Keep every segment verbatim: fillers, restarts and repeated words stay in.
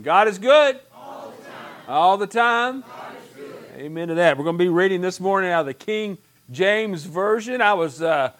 God is good. All the time. All the time. God is good. Amen to that. We're going to be reading this morning out of the King James Version. I was uh,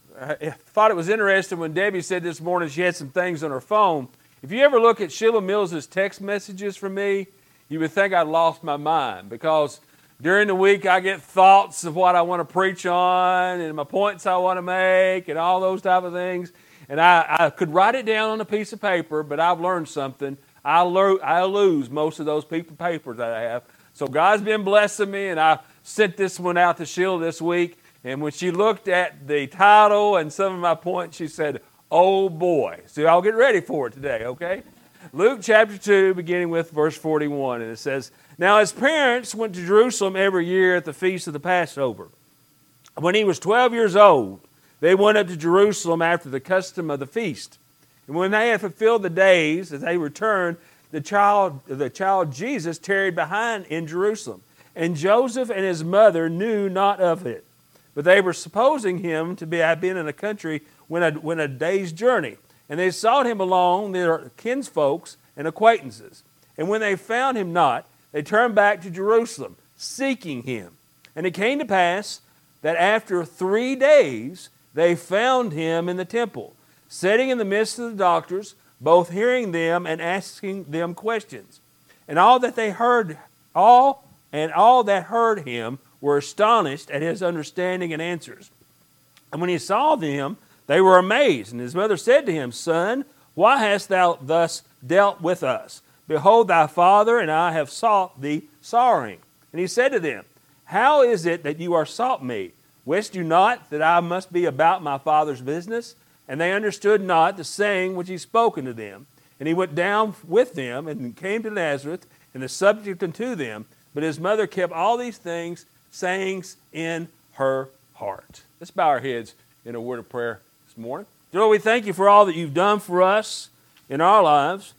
I thought it was interesting when Debbie said this morning she had some things on her phone. If you ever look at Sheila Mills' text messages from me, you would think I'd lost my mind, because during the week I get thoughts of what I want to preach on and my points I want to make and all those type of things. And I, I could write it down on a piece of paper, but I've learned something. I, lo- I lose most of those piece of papers that I have. So God's been blessing me, and I sent this one out to Sheila this week. And when she looked at the title and some of my points, she said, "Oh boy." So I'll get ready for it today, okay? Luke chapter two, beginning with verse forty-one. And it says, "Now his parents went to Jerusalem every year at the feast of the Passover. When he was twelve years old, they went up to Jerusalem after the custom of the feast. And when they had fulfilled the days, as they returned, the child, the child Jesus tarried behind in Jerusalem. And Joseph and his mother knew not of it. But they were supposing him to be, have been in a country when a, when a day's journey. And they sought him along their kinsfolks and acquaintances. And when they found him not, they turned back to Jerusalem, seeking him. And it came to pass that after three days they found him in the temple, sitting in the midst of the doctors, both hearing them and asking them questions. And all that they heard, all and all that heard him were astonished at his understanding and answers. And when he saw them, they were amazed. And his mother said to him, "Son, why hast thou thus dealt with us? Behold, thy father and I have sought thee sorrowing." And he said to them, "How is it that you are sought me? Wist you not that I must be about my father's business?" And they understood not the saying which he spoke unto them. And he went down with them and came to Nazareth, and the subject unto them. But his mother kept all these things, sayings in her heart. Let's bow our heads in a word of prayer this morning. Dear Lord, we thank you for all that you've done for us in our lives.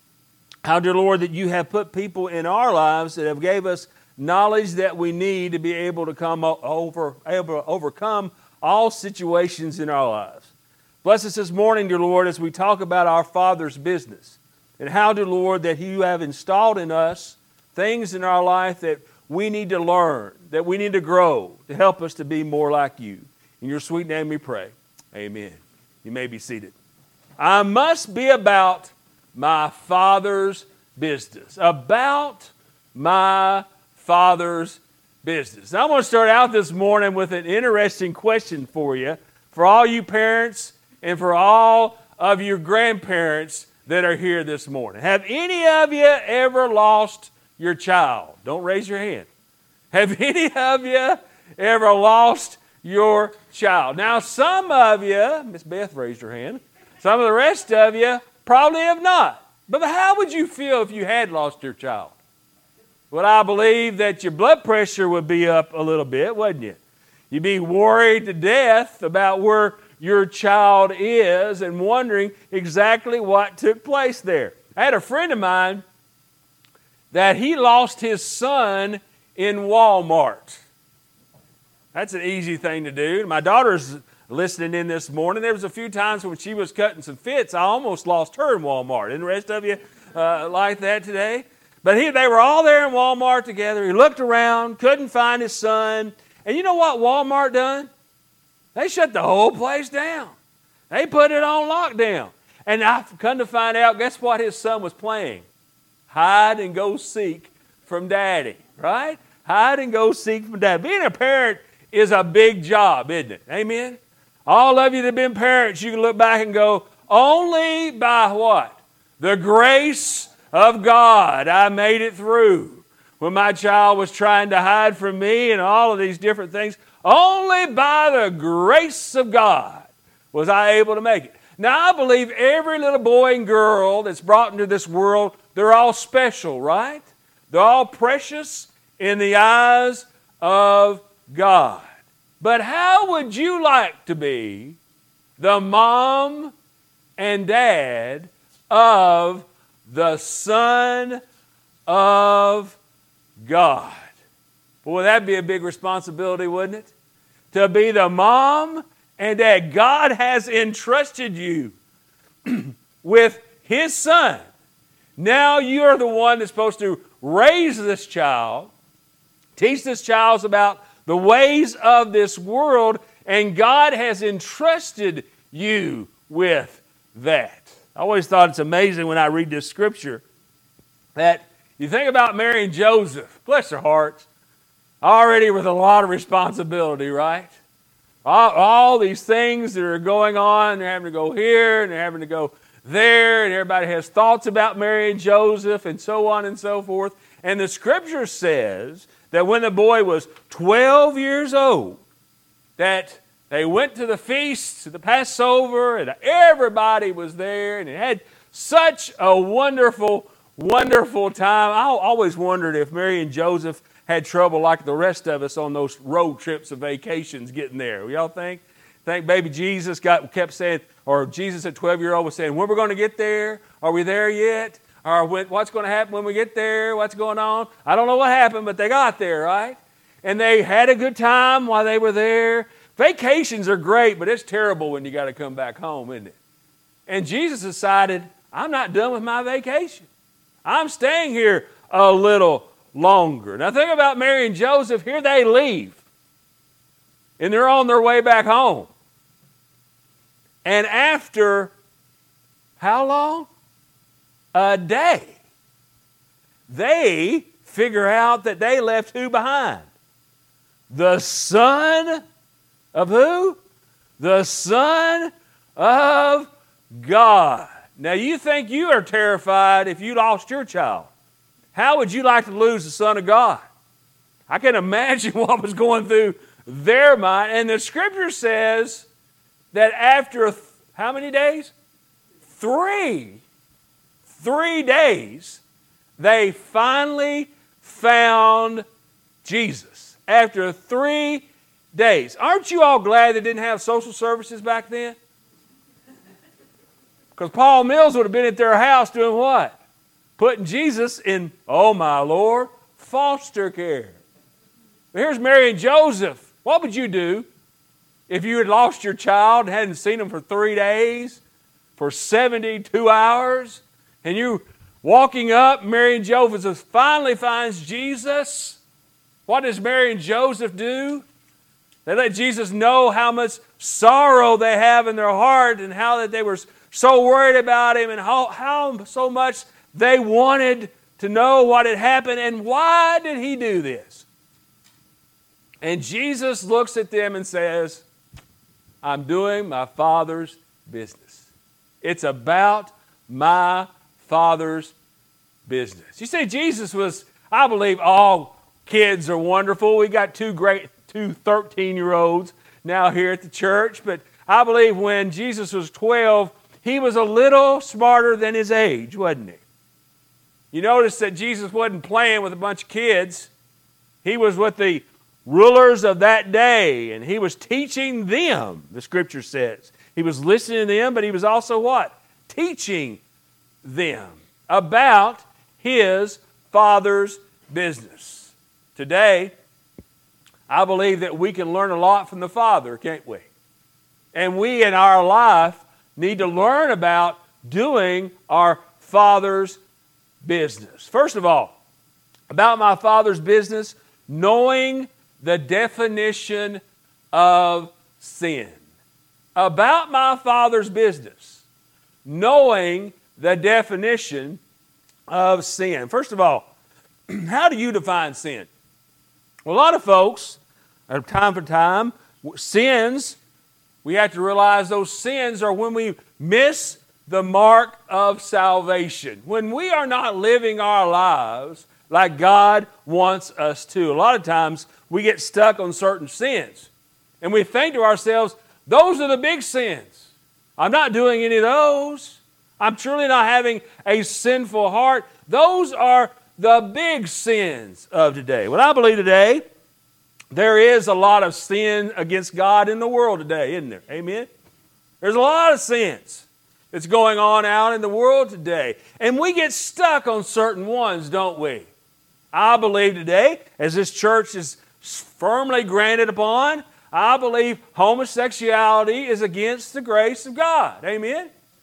How, dear Lord, that you have put people in our lives that have gave us knowledge that we need to be able to come over, able to overcome all situations in our lives. Bless us this morning, dear Lord, as we talk about our Father's business. And how, dear Lord, that you have installed in us things in our life that we need to learn, that we need to grow, to help us to be more like you. In your sweet name we pray. Amen. You may be seated. I must be about my Father's business. About my Father's business. Now, I'm going to start out this morning with an interesting question for you, for all you parents and for all of your grandparents that are here this morning. Have any of you ever lost your child? Don't raise your hand. Have any of you ever lost your child? Now, some of you, Miss Beth raised her hand, some of the rest of you probably have not. But how would you feel if you had lost your child? Well, I believe that your blood pressure would be up a little bit, wouldn't you? You'd be worried to death about where your child is and wondering exactly what took place there. I had a friend of mine that he lost his son in Walmart. That's an easy thing to do. My daughter's listening in this morning. There was a few times when she was cutting some fits, I almost lost her in Walmart. And the rest of you uh, like that today? But he, they were all there in Walmart together. He looked around, couldn't find his son. And you know what Walmart done? They shut the whole place down. They put it on lockdown. And I've come to find out, guess what his son was playing? Hide and go seek from daddy, right? Hide and go seek from daddy. Being a parent is a big job, isn't it? Amen? All of you that have been parents, you can look back and go, only by what? The grace of God, I made it through. When my child was trying to hide from me and all of these different things, only by the grace of God was I able to make it. Now, I believe every little boy and girl that's brought into this world, they're all special, right? They're all precious in the eyes of God. But how would you like to be the mom and dad of the Son of God? Boy, that'd be a big responsibility, wouldn't it? To be the mom and dad. God has entrusted you with His Son Now you're the one that's supposed to raise this child, teach this child about the ways of this world, and God has entrusted you with that. I always thought it's amazing when I read this scripture that you think about Mary and Joseph, bless their hearts, already with a lot of responsibility, right? All, all these things that are going on, they're having to go here and they're having to go there, and everybody has thoughts about Mary and Joseph and so on and so forth. And the scripture says that when the boy was twelve years old, that they went to the feast, to the Passover, and everybody was there, and it had such a wonderful, wonderful time. I always wondered if Mary and Joseph had trouble like the rest of us on those road trips and vacations getting there. Y'all think? Think baby Jesus got kept saying, or Jesus at twelve-year-old was saying, when we're going to get there? Are we there yet? Or when, what's going to happen when we get there? What's going on? I don't know what happened, but they got there, right? And they had a good time while they were there. Vacations are great, but it's terrible when you got to come back home, isn't it? And Jesus decided, I'm not done with my vacation. I'm staying here a little longer. Now think about Mary and Joseph. Here they leave. And they're on their way back home. And after how long? A day. They figure out that they left who behind? The Son of who? The Son of God. Now you think you are terrified if you lost your child. How would you like to lose the Son of God? I can imagine what was going through their mind. And the scripture says that after th- how many days? Three. Three days, they finally found Jesus. After three days. Aren't you all glad they didn't have social services back then? Because Paul Mills would have been at their house doing what? Putting Jesus in, oh my Lord, foster care. Here's Mary and Joseph. What would you do if you had lost your child and hadn't seen him for three days, for seventy-two hours, and you walking up, Mary and Joseph finally finds Jesus? What does Mary and Joseph do? They let Jesus know how much sorrow they have in their heart and how that they were so worried about him and how, how so much they wanted to know what had happened and why did he do this? And Jesus looks at them and says, I'm doing my Father's business. It's about my Father's business. You see, Jesus was, I believe all kids are wonderful. We got two great, two thirteen-year-olds now here at the church, but I believe when Jesus was twelve, he was a little smarter than his age, wasn't he? You notice that Jesus wasn't playing with a bunch of kids. He was with the rulers of that day, and he was teaching them, the scripture says. He was listening to them, but he was also what? Teaching them about his Father's business. Today, I believe that we can learn a lot from the Father, can't we? And we in our life need to learn about doing our Father's business. First of all, about my Father's business, knowing the definition of sin. About my Father's business, knowing the definition of sin. First of all, how do you define sin? Well, a lot of folks, at time for time, sins, we have to realize those sins are when we miss the mark of salvation. When we are not living our lives like God wants us to. A lot of times we get stuck on certain sins. And we think to ourselves, those are the big sins. I'm not doing any of those. I'm truly not having a sinful heart. Those are the big sins of today. Well, I believe today there is a lot of sin against God in the world today, isn't there? Amen? There's a lot of sins that's going on out in the world today. And we get stuck on certain ones, don't we? I believe today, as this church is firmly granted upon, I believe homosexuality is against the grace of God. Amen?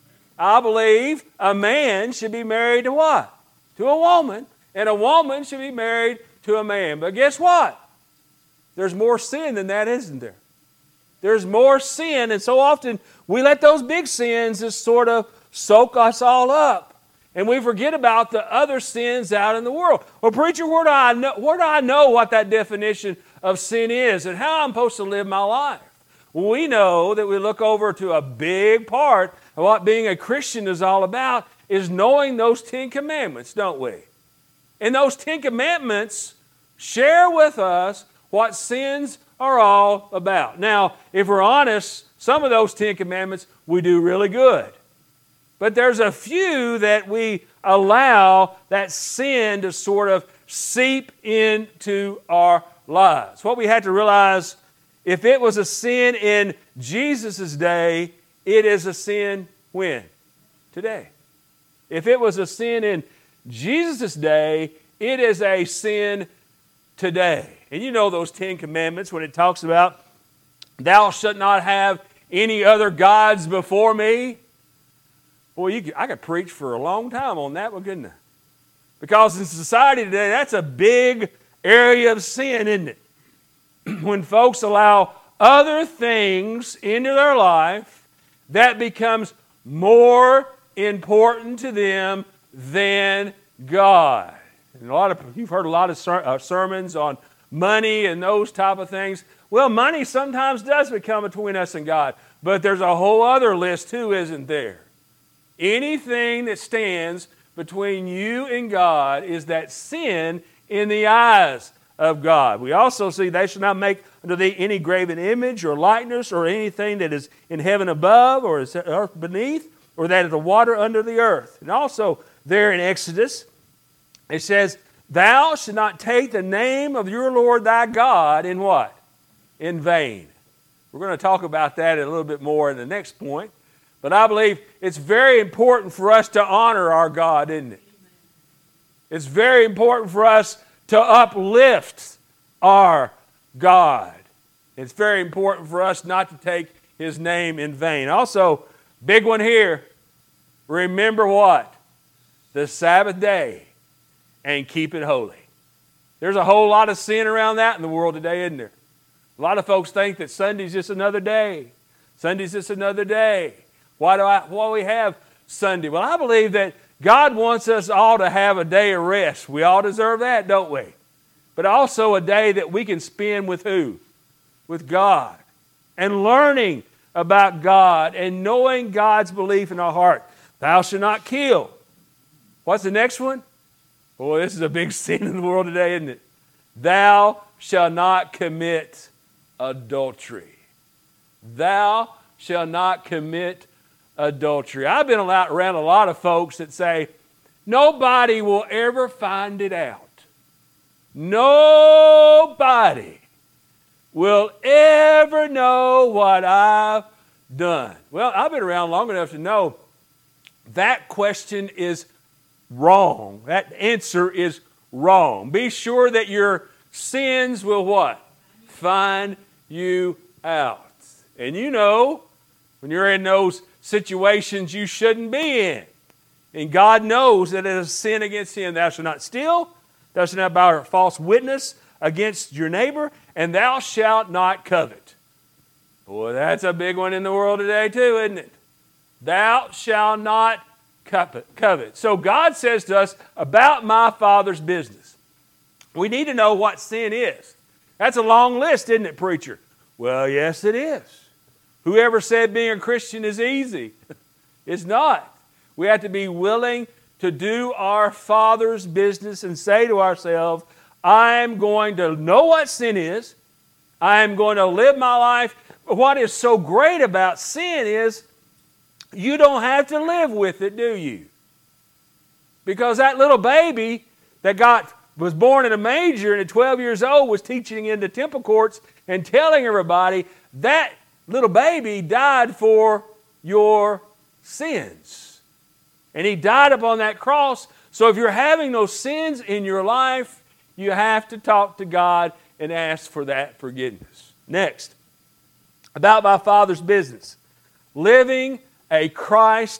I believe a man should be married to what? To a woman. And a woman should be married to a man. But guess what? There's more sin than that, isn't there? There's more sin, and so often we let those big sins just sort of soak us all up. And we forget about the other sins out in the world. Well, preacher, where do I know, where do I know what that definition of sin is and how I'm supposed to live my life? Well, we know that we look over to a big part of what being a Christian is all about is knowing those Ten Commandments, don't we? And those Ten Commandments share with us what sins are all about. Now, if we're honest, some of those Ten Commandments we do really good. But there's a few that we allow that sin to sort of seep into our lives. What we have to realize, if it was a sin in Jesus' day, it is a sin when? Today. If it was a sin in Jesus' day, it is a sin today. And you know those Ten Commandments when it talks about, thou shalt not have any other gods before me. Boy, you could, I could preach for a long time on that one, couldn't I? Because in society today, that's a big area of sin, isn't it? When folks allow other things into their life, that becomes more important to them than God. And a lot of you've heard a lot of ser- uh, sermons on money and those type of things. Well, money sometimes does become between us and God, but there's a whole other list too, isn't there? Anything that stands between you and God is that sin in the eyes of God. We also see they shall not make unto thee any graven image or likeness or anything that is in heaven above or is earth beneath or that is the water under the earth. And also there in Exodus it says, thou shalt not take the name of your Lord thy God in what? In vain. We're going to talk about that a little bit more in the next point. But I believe it's very important for us to honor our God, isn't it? It's very important for us to uplift our God. It's very important for us not to take His name in vain. Also, big one here, remember what? The Sabbath day and keep it holy. There's a whole lot of sin around that in the world today, isn't there? A lot of folks think that Sunday's just another day. Sunday's just another day. Why do I, why do we have Sunday? Well, I believe that God wants us all to have a day of rest. We all deserve that, don't we? But also a day that we can spend with who? With God. And learning about God and knowing God's belief in our heart. Thou shalt not kill. What's the next one? Boy, this is a big sin in the world today, isn't it? Thou shalt not commit adultery. Thou shalt not commit adultery. I've been around a lot of folks that say, nobody will ever find it out. Nobody will ever know what I've done. Well, I've been around long enough to know that question is wrong. That answer is wrong. Be sure that your sins will what? Find you out. And you know, when you're in those situations you shouldn't be in. And God knows that it is a sin against Him. Thou shalt not steal. Thou shalt not bear false witness against your neighbor. And thou shalt not covet. Boy, that's a big one in the world today too, isn't it? Thou shalt not covet. So God says to us, about my Father's business. We need to know what sin is. That's a long list, isn't it, preacher? Well, yes, it is. Whoever said being a Christian is easy? It's not. We have to be willing to do our Father's business and say to ourselves, I'm going to know what sin is. I'm going to live my life. But what is so great about sin is you don't have to live with it, do you? Because that little baby that got was born in a manger and at twelve years old was teaching in the temple courts and telling everybody that little baby died for your sins. And He died upon that cross. So if you're having those sins in your life, you have to talk to God and ask for that forgiveness. Next, about my Father's business. Living a Christ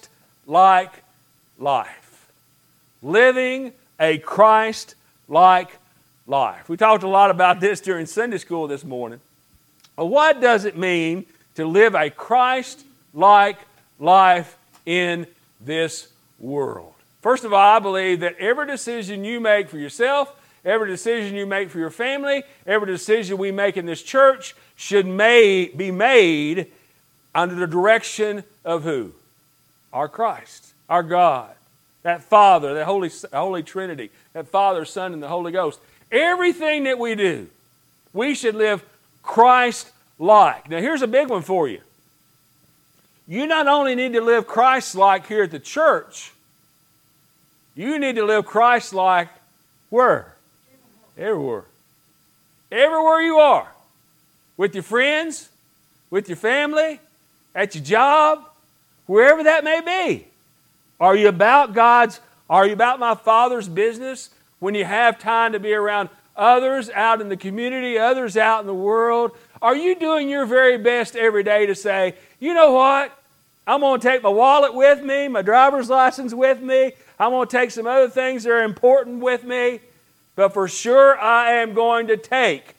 Christ-like life. Living a Christ-like life. We talked a lot about this during Sunday school this morning. What does it mean to live a Christ-like life in this world? First of all, I believe that every decision you make for yourself, every decision you make for your family, every decision we make in this church should may, be made under the direction of who? Our Christ, our God, that Father, that Holy, Holy Trinity, that Father, Son, and the Holy Ghost. Everything that we do, we should live Christ-like. Now, here's a big one for you. You not only need to live Christ-like here at the church, you need to live Christ-like where? Everywhere. Everywhere you are. With your friends, with your family, at your job, wherever that may be. Are you about God's, are you about my Father's business when you have time to be around others out in the community, others out in the world? Are you doing your very best every day to say, you know what? I'm going to take my wallet with me, my driver's license with me. I'm going to take some other things that are important with me. But for sure, I am going to take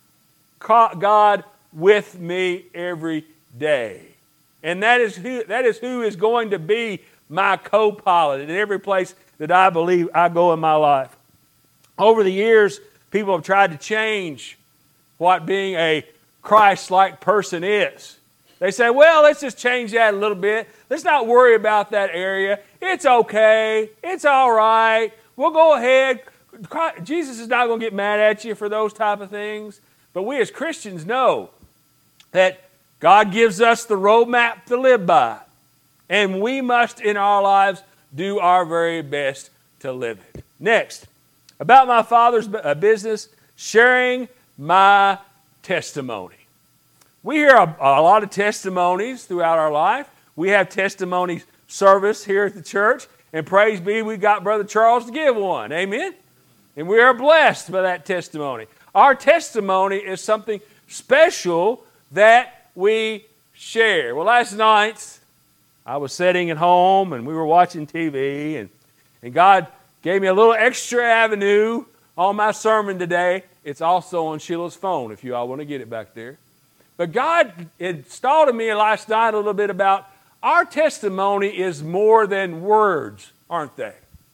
God with me every day. And that is who, that is who is going to be my co-pilot in every place that I believe I go in my life. Over the years, people have tried to change what being a Christ-like person is. They say, well, let's just change that a little bit. Let's not worry about that area. It's okay. It's all right. We'll go ahead. Jesus is not going to get mad at you for those type of things. But we as Christians know that God gives us the roadmap to live by. And we must, in our lives, do our very best to live it. Next, about my Father's business, sharing my testimony. We hear a, a lot of testimonies throughout our life. We have testimony service here at the church. And praise be, we got Brother Charles to give one. Amen? And we are blessed by that testimony. Our testimony is something special that we share. Well, last night, I was sitting at home and we were watching T V. And, and God gave me a little extra avenue on my sermon today. It's also on Sheila's phone if you all want to get it back there. But God installed in me last night a little bit about our testimony is more than words, aren't they?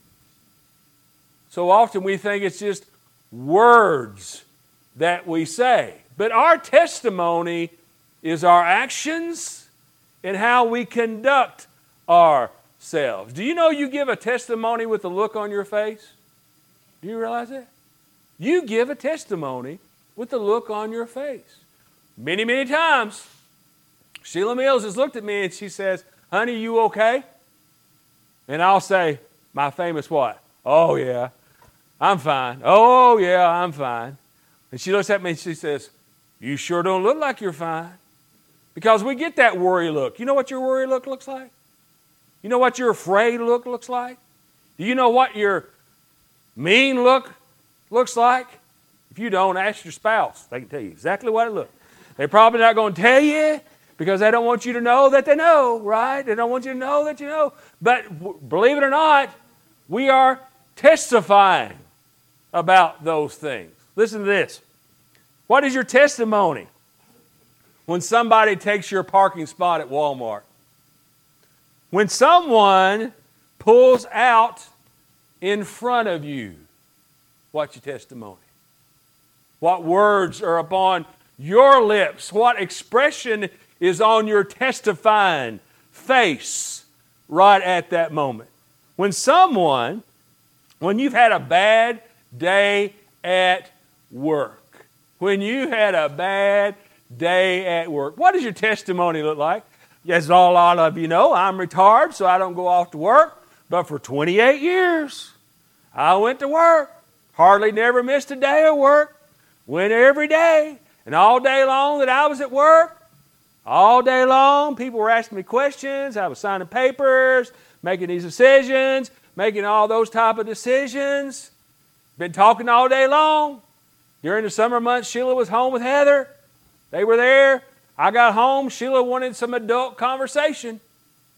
So often we think it's just words that we say. But our testimony is our actions and how we conduct ourselves. Do you know you give a testimony with a look on your face? Do you realize that? You give a testimony with a look on your face. Many, many times, Sheila Mills has looked at me and she says, honey, you okay? And I'll say, my famous what? Oh, yeah, I'm fine. Oh, yeah, I'm fine. And she looks at me and she says, you sure don't look like you're fine. Because we get that worry look. You know what your worry look looks like? You know what your afraid look looks like? Do you know what your mean look looks like? If you don't, ask your spouse. They can tell you exactly what it looks. They're probably not going to tell you because they don't want you to know that they know, right? They don't want you to know that you know. But w- believe it or not, we are testifying about those things. Listen to this. What is your testimony when somebody takes your parking spot at Walmart? When someone pulls out in front of you, what's your testimony? What words are upon your lips? What expression is on your testifying face right at that moment? When someone, when you've had a bad day at work, when you had a bad day at work, what does your testimony look like? As all a lot of you know, I'm retired, so I don't go off to work. But for twenty-eight years, I went to work. Hardly never missed a day of work. Went every day. And all day long that I was at work, all day long, people were asking me questions. I was signing papers, making these decisions, making all those type of decisions. Been talking all day long. During the summer months, Sheila was home with Heather. They were there. I got home. Sheila wanted some adult conversation.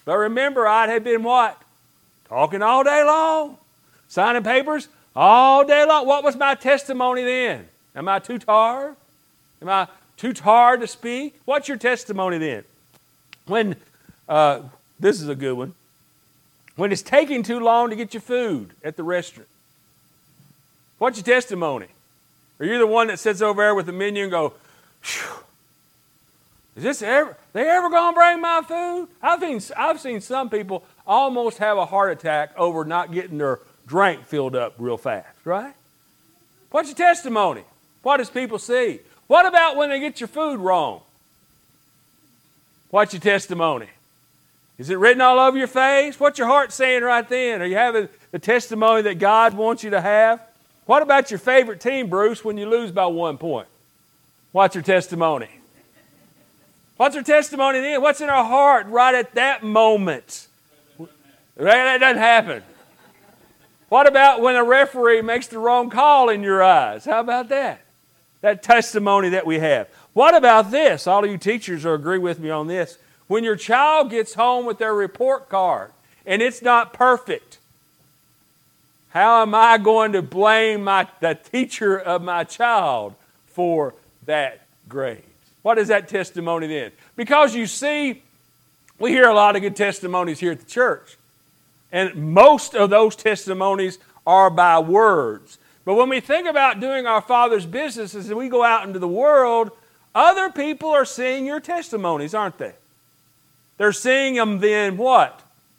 But remember, I had been what? Talking all day long. Signing papers all day long. What was my testimony then? Am I too tired? Am I too tired to speak? What's your testimony then? When, uh, this is a good one. When it's taking too long to get your food at the restaurant. What's your testimony? Are you the one that sits over there with the menu and go, phew, is this ever, they ever going to bring my food? I've seen, I've seen some people almost have a heart attack over not getting their drink filled up real fast, right? What's your testimony? What does people see? What about when they get your food wrong? What's your testimony? Is it written all over your face? What's your heart saying right then? Are you having the testimony that God wants you to have? What about your favorite team, Bruce, when you lose by one point? What's your testimony? What's our testimony then? What's in our heart right at that moment? That doesn't happen. What about when a referee makes the wrong call in your eyes? How about that? That testimony that we have. What about this? All of you teachers will agree with me on this. When your child gets home with their report card and it's not perfect, how am I going to blame my, the teacher of my child for that grade? What is that testimony then? Because you see, we hear a lot of good testimonies here at the church. And most of those testimonies are by words. But when we think about doing our Father's business as we go out into the world, other people are seeing your testimonies, aren't they? They're seeing them then what?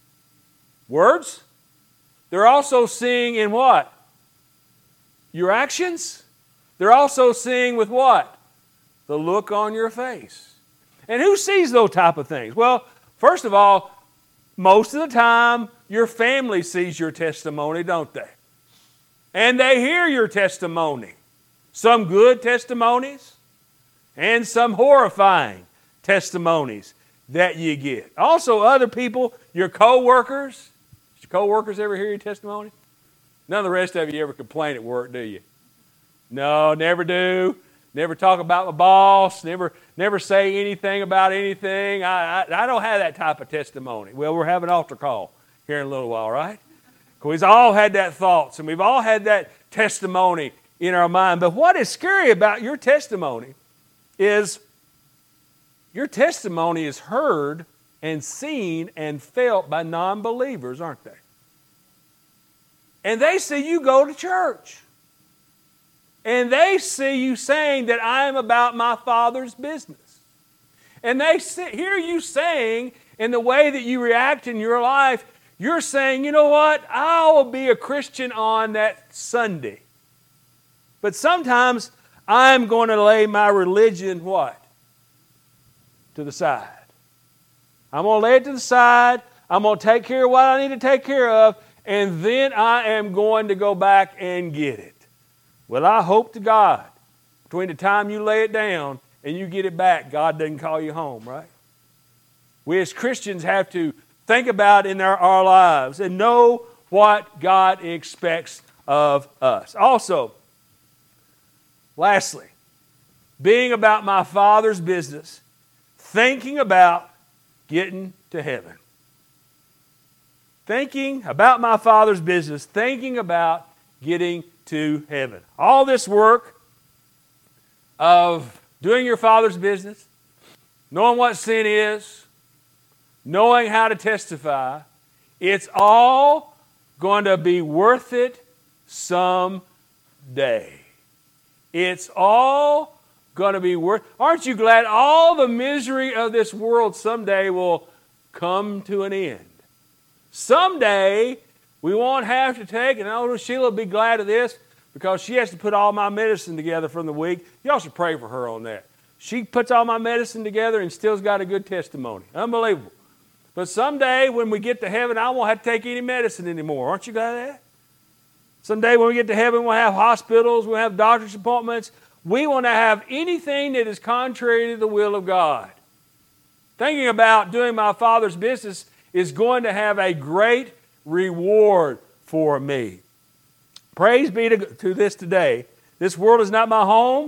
Words? They're also seeing in what? Your actions. They're also seeing with what? The look on your face. And who sees those type of things? Well, first of all, most of the time, your family sees your testimony, don't they? And they hear your testimony. Some good testimonies and some horrifying testimonies that you get. Also, other people, your co-workers. Did your co-workers ever hear your testimony? None of the rest of you ever complain at work, do you? No, never do. Never talk about my boss. Never, never say anything about anything. I, I, I don't have that type of testimony. Well, we're having an altar call here in a little while, right? Because we've all had that thoughts, and we've all had that testimony in our mind. But what is scary about your testimony is your testimony is heard and seen and felt by non-believers, aren't they? And they see you go to church. And they see you saying that I am about my Father's business. And they hear you saying, in the way that you react in your life, you're saying, you know what, I will be a Christian on that Sunday. But sometimes I'm going to lay my religion, what? To the side. I'm going to lay it to the side. I'm going to take care of what I need to take care of. And then I am going to go back and get it. Well, I hope to God, between the time you lay it down and you get it back, God doesn't call you home, right? We as Christians have to think about in our, our lives and know what God expects of us. Also, lastly, being about my Father's business, thinking about getting to heaven. Thinking about my Father's business, thinking about getting to heaven. All this work of doing your Father's business, knowing what sin is, knowing how to testify, it's all going to be worth it someday. It's all going to be worth. Aren't you glad all the misery of this world someday will come to an end? Someday we won't have to take, and oh, Sheila will be glad of this because she has to put all my medicine together from the week. Y'all should pray for her on that. She puts all my medicine together and still's got a good testimony. Unbelievable. But someday when we get to heaven, I won't have to take any medicine anymore. Aren't you glad of that? Someday when we get to heaven, we'll have hospitals, we'll have doctor's appointments. We won't have anything that is contrary to the will of God. Thinking about doing my Father's business is going to have a great reward for me. Praise be to, to this today. This world is not my home.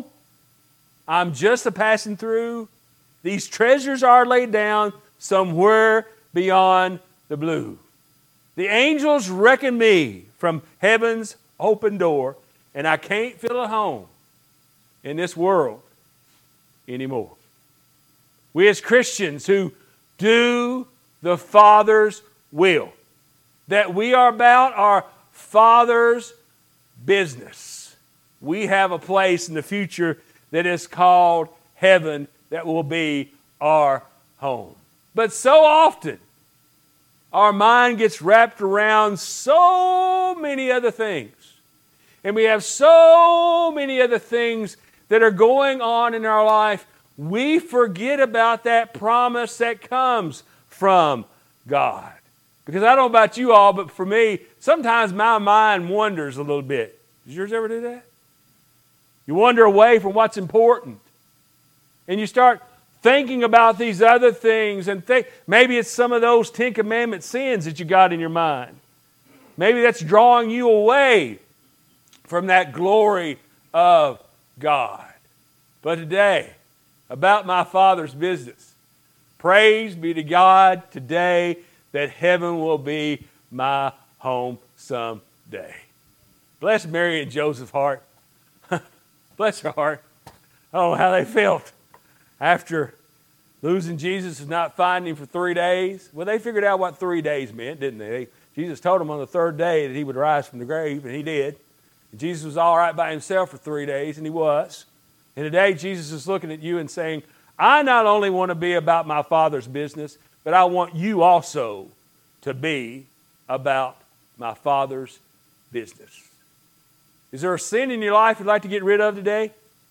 I'm just a passing through. These treasures are laid down somewhere beyond the blue. The angels reckon me from heaven's open door, and I can't feel at home in this world anymore. We as Christians who do the Father's will, that we are about our Father's business. We have a place in the future that is called heaven that will be our home. But so often, our mind gets wrapped around so many other things. And we have so many other things that are going on in our life, we forget about that promise that comes from God. Because I don't know about you all, but for me, sometimes my mind wanders a little bit. Does yours ever do that? You wander away from what's important. And you start thinking about these other things, and think maybe it's some of those Ten Commandment sins that you got in your mind. Maybe that's drawing you away from that glory of God. But today, about my Father's business, praise be to God today that heaven will be my home someday. Bless Mary and Joseph's heart. Bless her heart. I don't know how they felt after losing Jesus and not finding him for three days. Well, they figured out what three days meant, didn't they? Jesus told them on the third day that he would rise from the grave, and he did. And Jesus was all right by himself for three days, and he was. And today, Jesus is looking at you and saying, I not only want to be about my Father's business, but I want you also to be about my Father's business. Is there a sin in your life you'd like to get rid of today?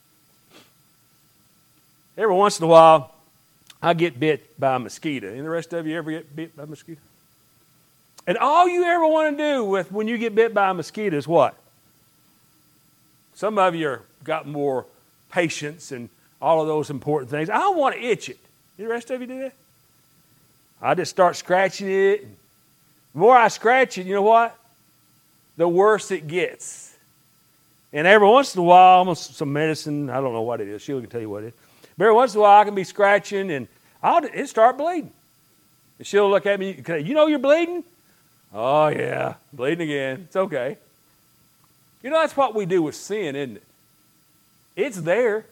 Every once in a while, I get bit by a mosquito. And the rest of you ever get bit by a mosquito? And all you ever want to do with when you get bit by a mosquito is what? Some of you are got more patience and all of those important things. I want to itch it. The rest of you do that? I just start scratching it. The more I scratch it, you know what? The worse it gets. And every once in a while, almost some medicine, I don't know what it is. Sheila can tell you what it is. But every once in a while, I can be scratching and I'll it start bleeding. And she'll look at me, you know you're bleeding? Oh, yeah, bleeding again. It's okay. You know, that's what we do with sin, isn't it? It's there.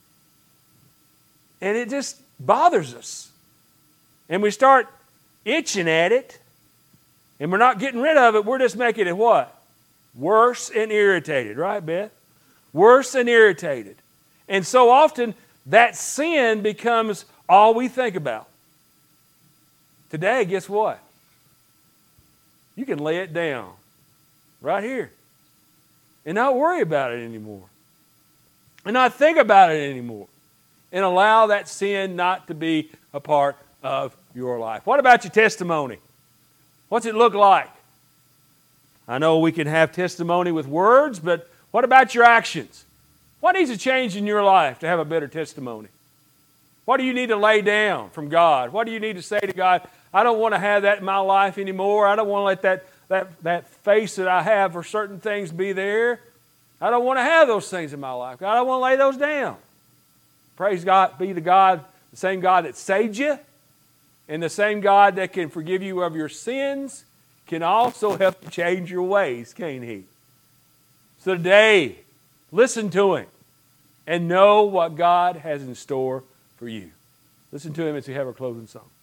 And it just bothers us. And we start itching at it. And we're not getting rid of it. We're just making it what? Worse and irritated. Right, Beth? Worse and irritated. And so often, that sin becomes all we think about. Today, guess what? You can lay it down right here and not worry about it anymore. And not think about it anymore. And allow that sin not to be a part of your life. What about your testimony? What's it look like? I know we can have testimony with words, but what about your actions? What needs to change in your life to have a better testimony? What do you need to lay down from God? What do you need to say to God? I don't want to have that in my life anymore. I don't want to let that, that, that face that I have for certain things be there. I don't want to have those things in my life. God, I want to lay those down. Praise God, be the God, the same God that saved you, and the same God that can forgive you of your sins, can also help you change your ways, can't He? So today, listen to Him and know what God has in store for you. Listen to Him as we have our closing song.